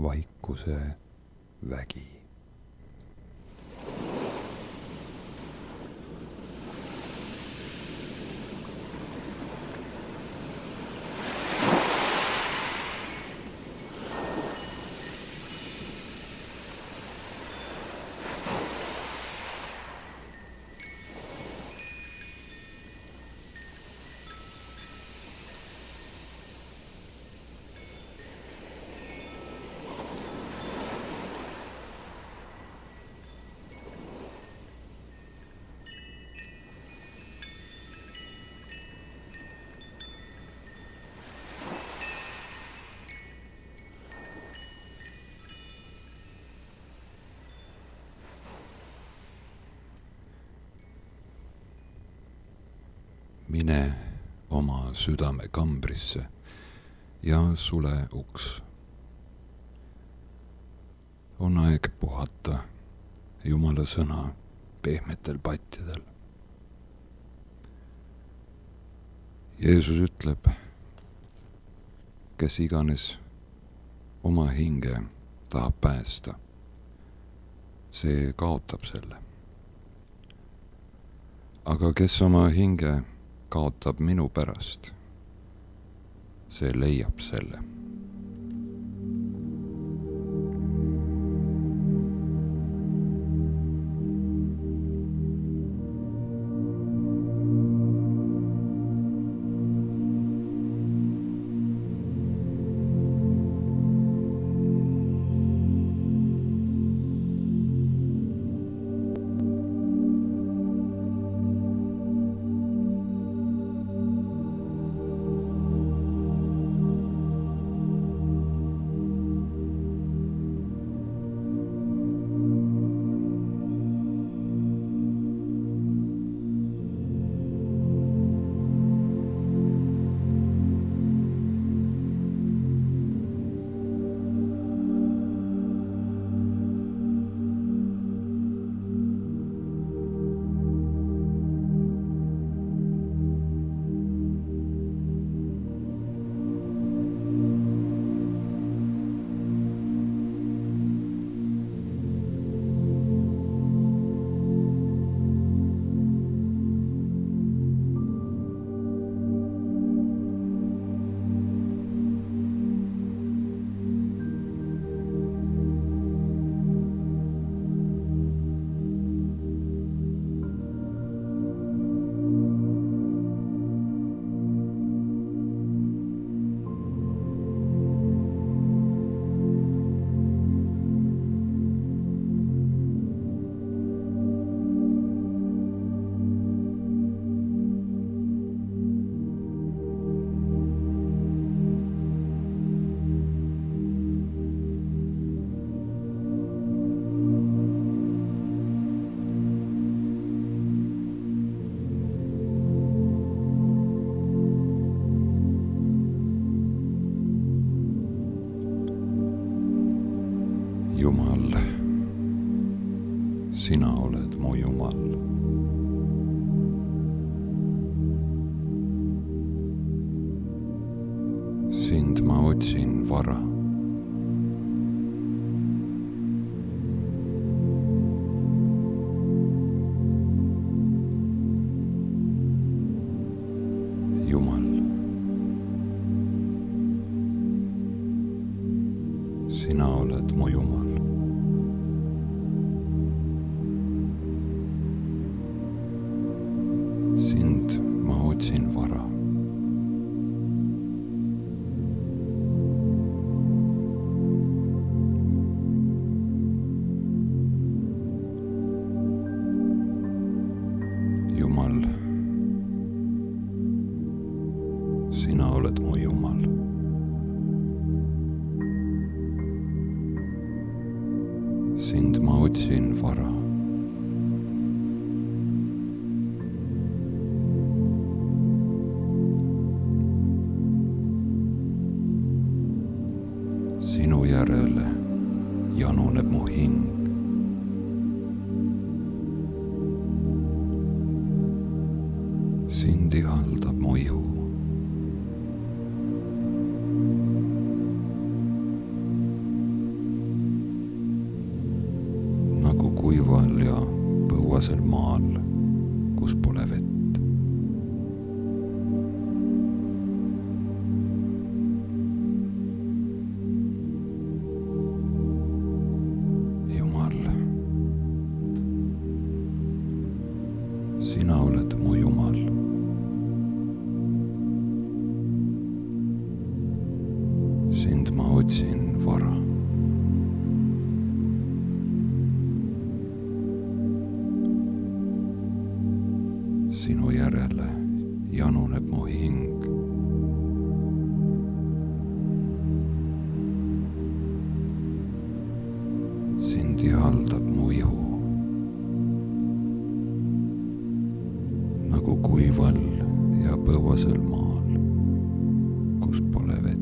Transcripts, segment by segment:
vaikuse vägi. Mine oma südame kambrisse ja sule uks. On aeg puhata Jumala sõna pehmetel patjadel. Jeesus ütleb, kes iganes oma hinge tahab päästa, see kaotab selle. Aga kes oma hinge kaotab minu pärast, see leiab selle. Jumal, sina oled mu Jumal. Sind ma otsin vara. Jumal, sina oled mu Jumal. Sind ma otsin vara. Jumal, sina oled mu Jumal. Sind ma otsin vara. Sinu järele januneb mu hing. Sind ihaldab mu ihu. põuasel maal, kus pole vett. Jumal, sina oled mu Jumal. Sind ma otsin vara. Sinu järele januneb mu hing. Sind ihaldab mu ihu nagu kuival ja põuasel maal, kus pole vett.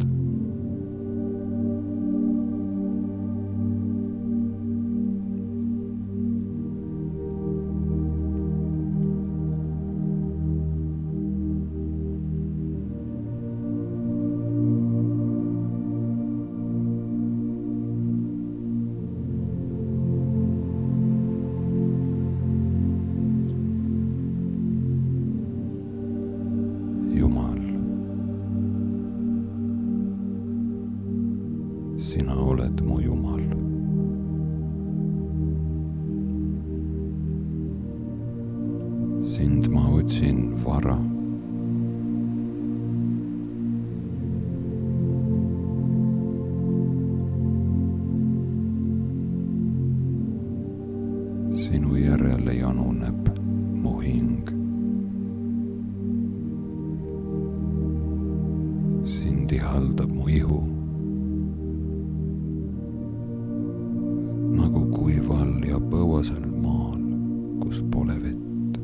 Jumal, sina oled mu Jumal. Sind ma otsin vara. Sinu järele januneb mu hing. Sind ihaldab mu ihu nagu kuival ja põuasel maal, kus pole vett.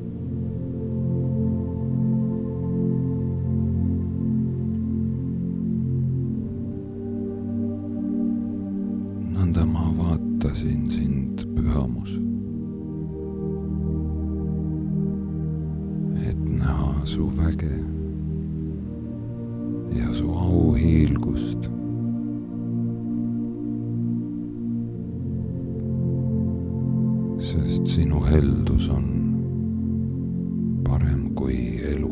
Nõnda ma vaatasin sind, pühamus, et näha su väge ja su auhiilgust. Sest sinu heldus on parem kui elu.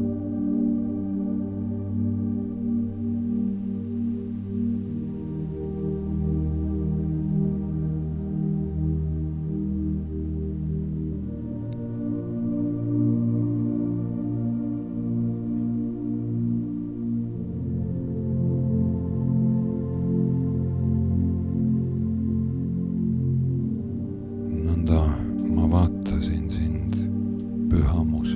Ma vaatasin sind, pühamus,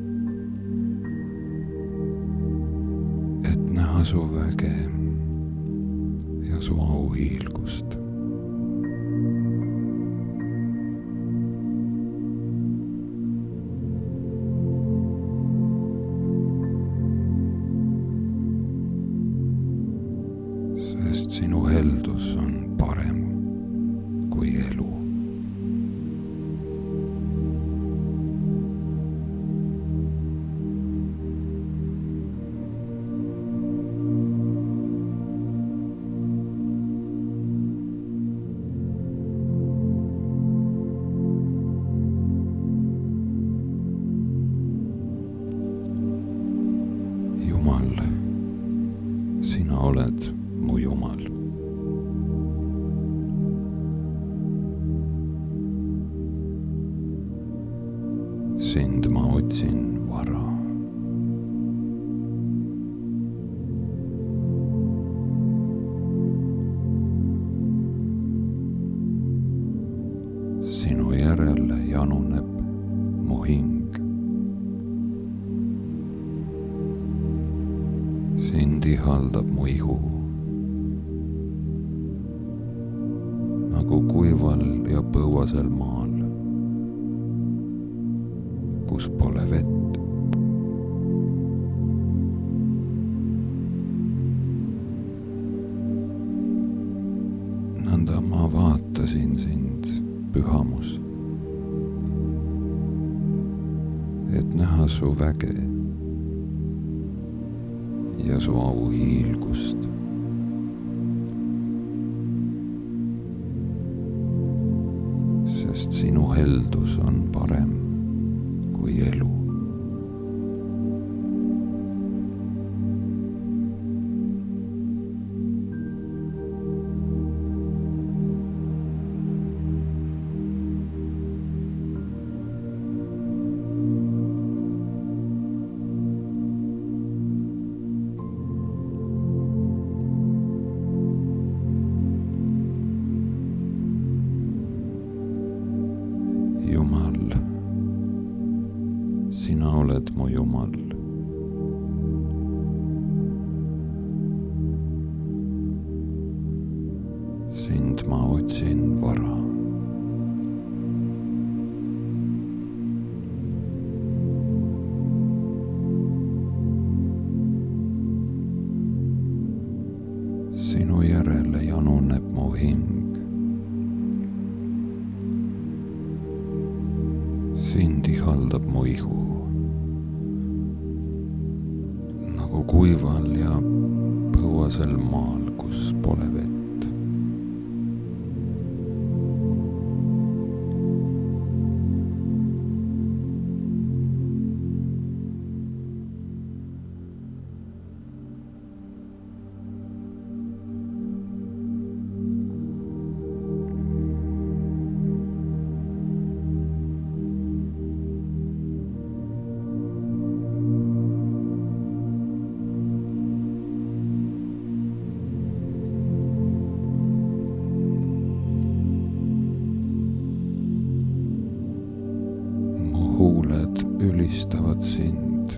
et näha su väge ja su auhiilgust. Sest sinu heldus on parem kui elu. Jumal, sina oled mu Jumal. Sind ma otsin vara. Sinu järele januneb mu hing. Sind ihaldab mu ihu nagu kuival ja põuasel maal, kus pole vett. Nõnda ma vaatasin sind, pühamus, et näha su väge ja su auhiilgust. sest sinu heldus on parem kui elu. Jumal, sina oled mu Jumal. Sind ma otsin vara. Sinu järele januneb mu hing. Sind ihaldab mu ihu, nagu kuival ja põuasel maal, kus pole vett. Huuled ülistavad sind.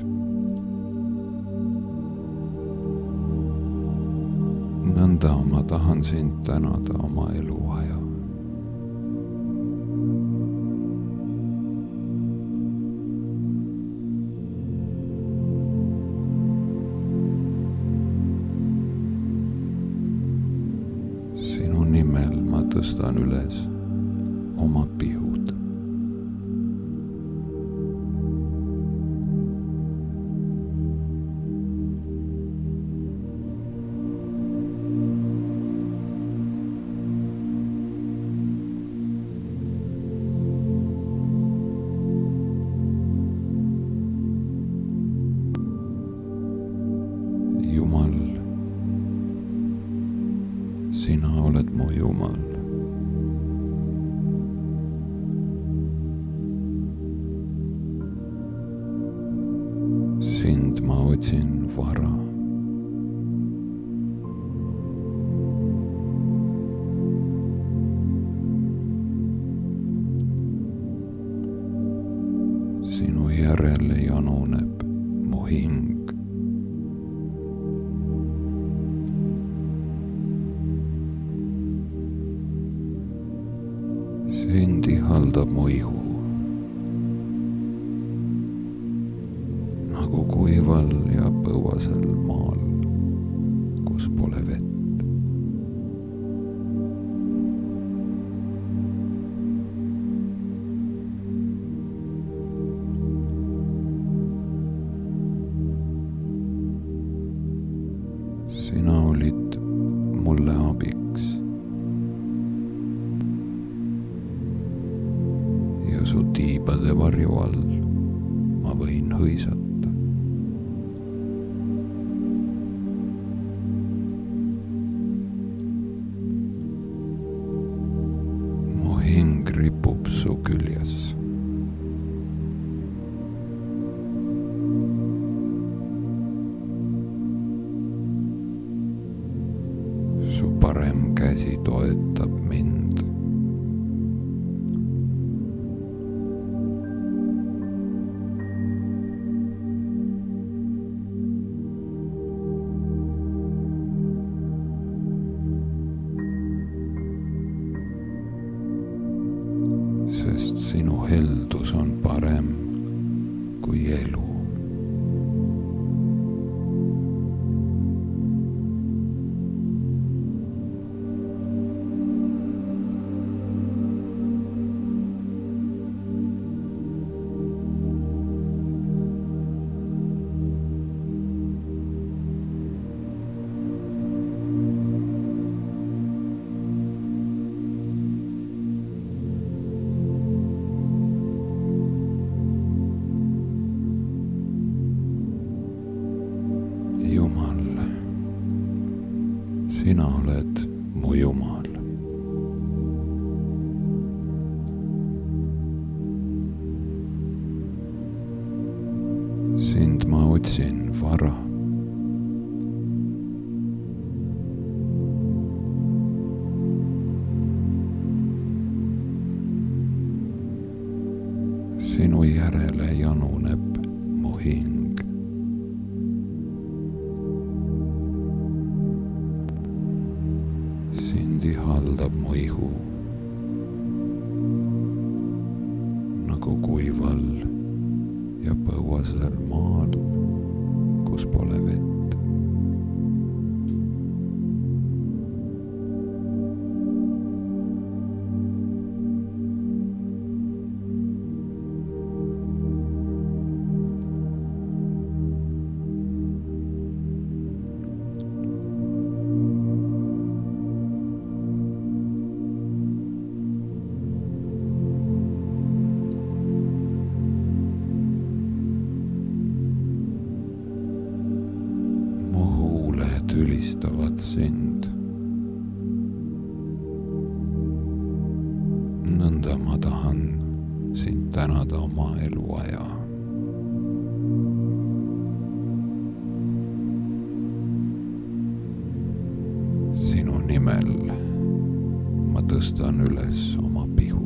Nõnda ma tahan sind tänada oma eluaja. Sinu nimel ma tõstan üles oma pihud. Jumal, sina oled mu Jumal. Sind ma otsin vara. Sinu järele januneb mu hing. Sind ihaldab mu ihu, nagu kuival ja põuasel maal, kus pole vett. Sina olid mulle abiks. Ja su tiibade varju all ma võin hõisata. Mu hing ripub su küljes. Su parem käsi toetab mind. Sest sinu heldus on parem kui elu. Jumal, sina oled mu Jumal. Sind ma otsin vara. Sinu järele januneb mu hing. Sind ihaldab mu ihu nagu kuival ja põuasel maal, kus pole vett. Ülistavad sind. Nõnda ma tahan sind tänada oma eluaja. Sinu nimel ma tõstan üles oma pihud.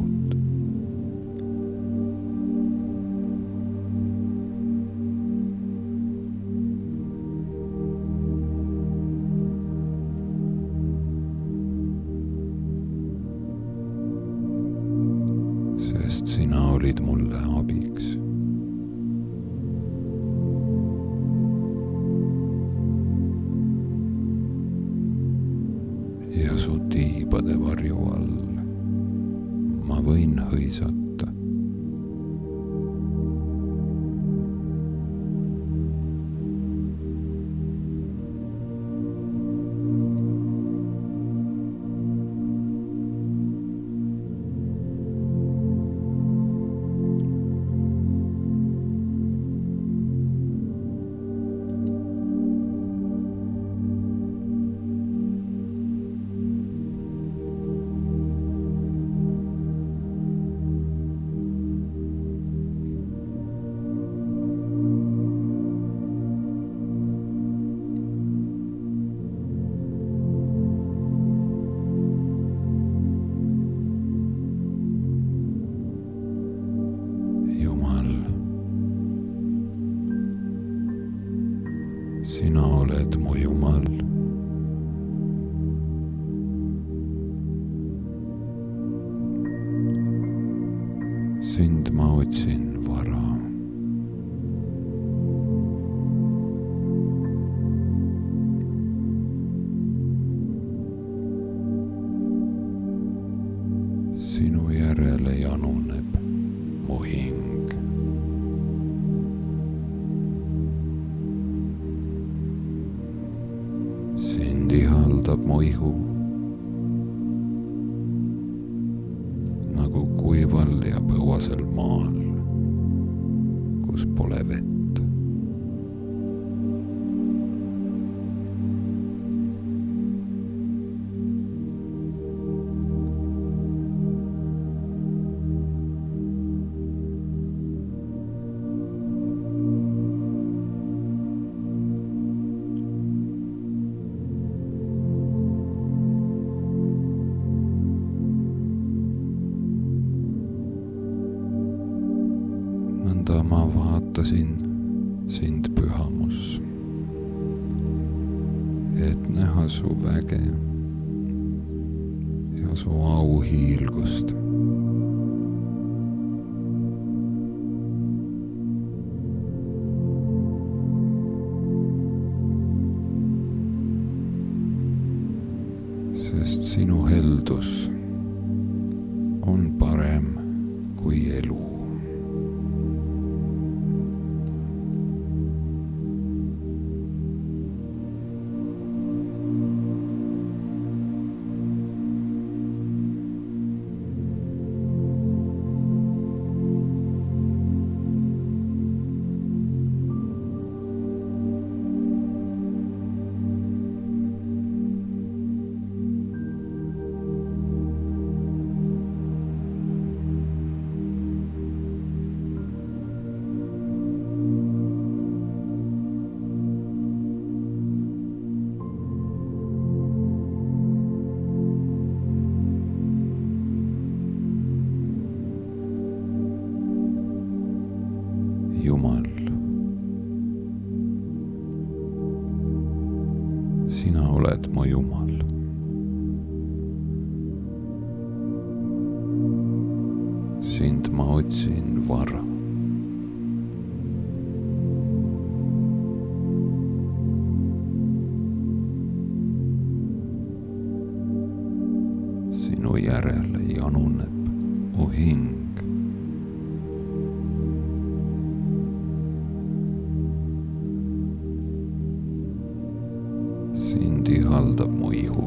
Sest sina olid mulle abiks. Ja su tiibade varju all ma võin hõisata. Sina oled mu Jumal. Sind ma otsin vara. Sinu järele januneb mu hing. Sind ihaldab mu ihu nagu kuival ja põuasel maal, kus pole vett. Nõnda ma vaatasin sind, pühamus, et näha su väge ja su auhiilgust. Sest sinu heldus on parem kui elu. sina oled mu Jumal. Sind ma otsin vara. Sinu järele januneb mu hing. Sind ihaldab mu ihu,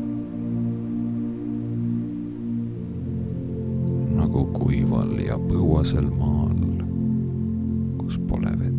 nagu kuival ja põuasel maal, kus pole vett.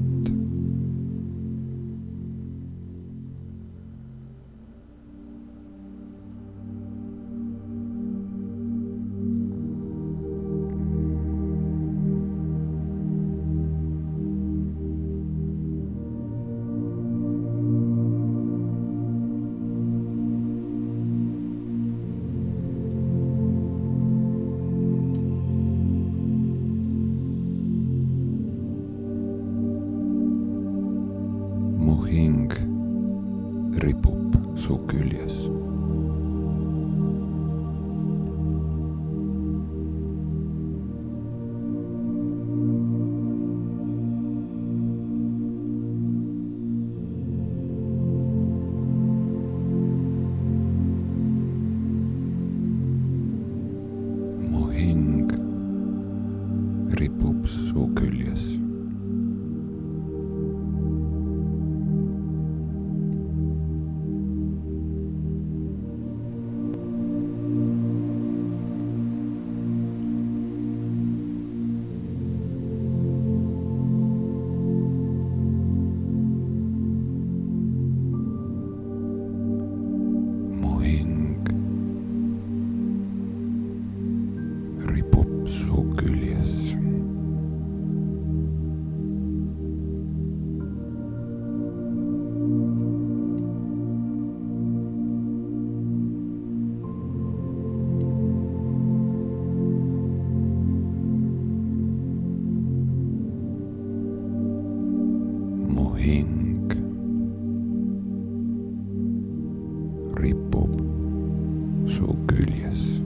Mu hing ripub su küljes. Mu hing ripub su küljes. Su küljes. Mu hing ripub su küljes.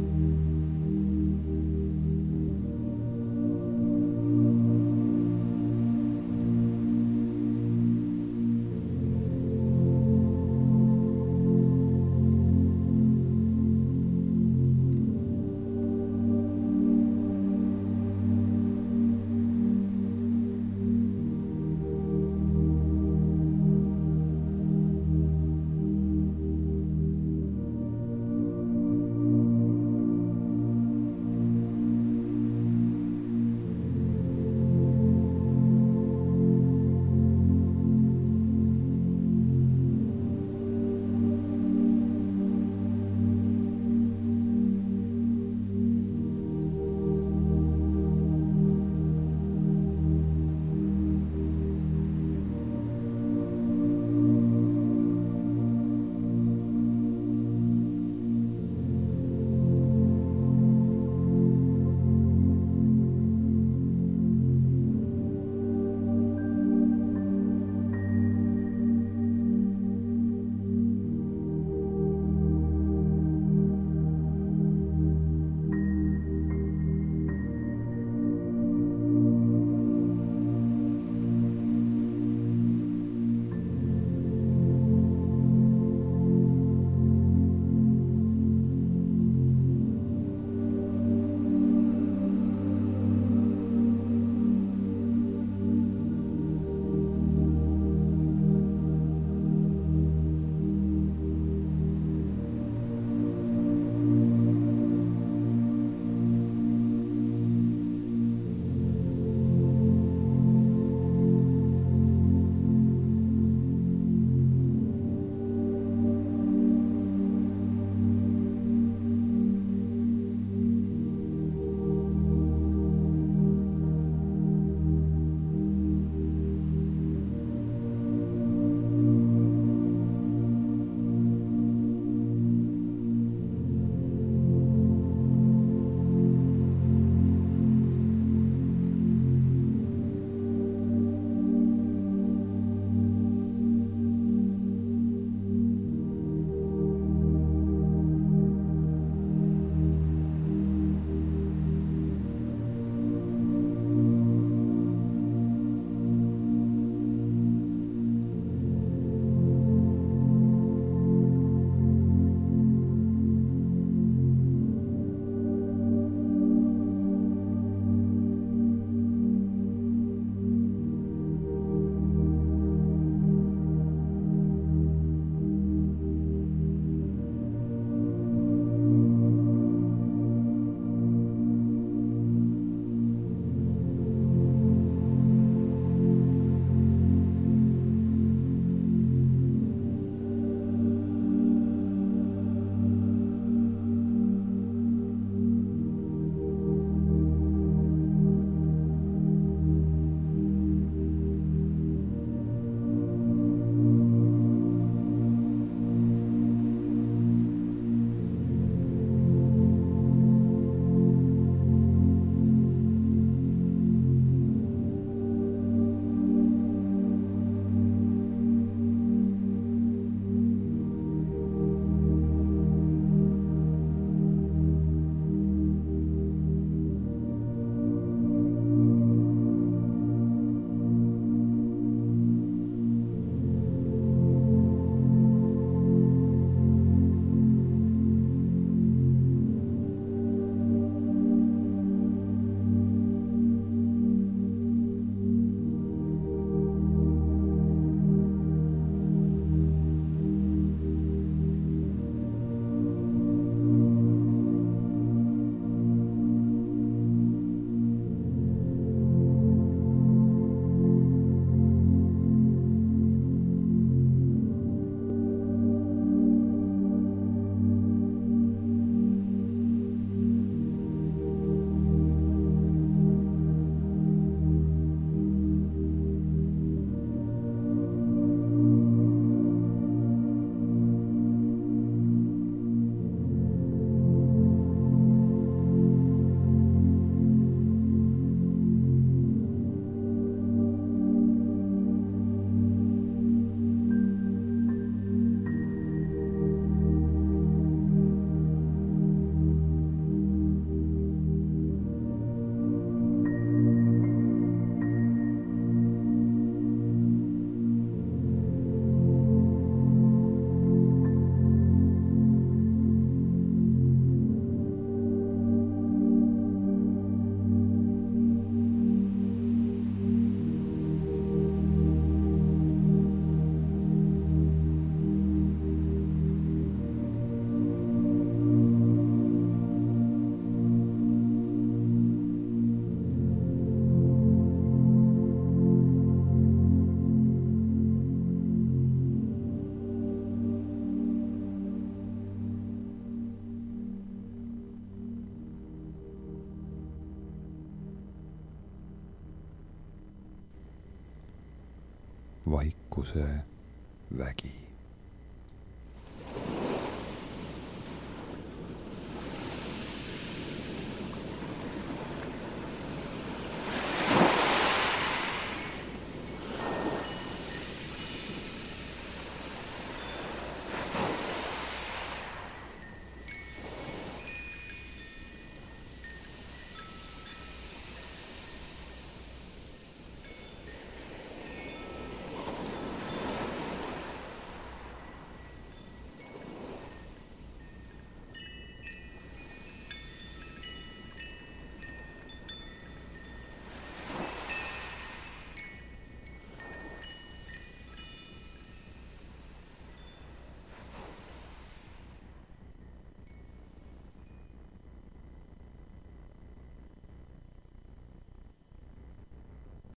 vaikuse vägi.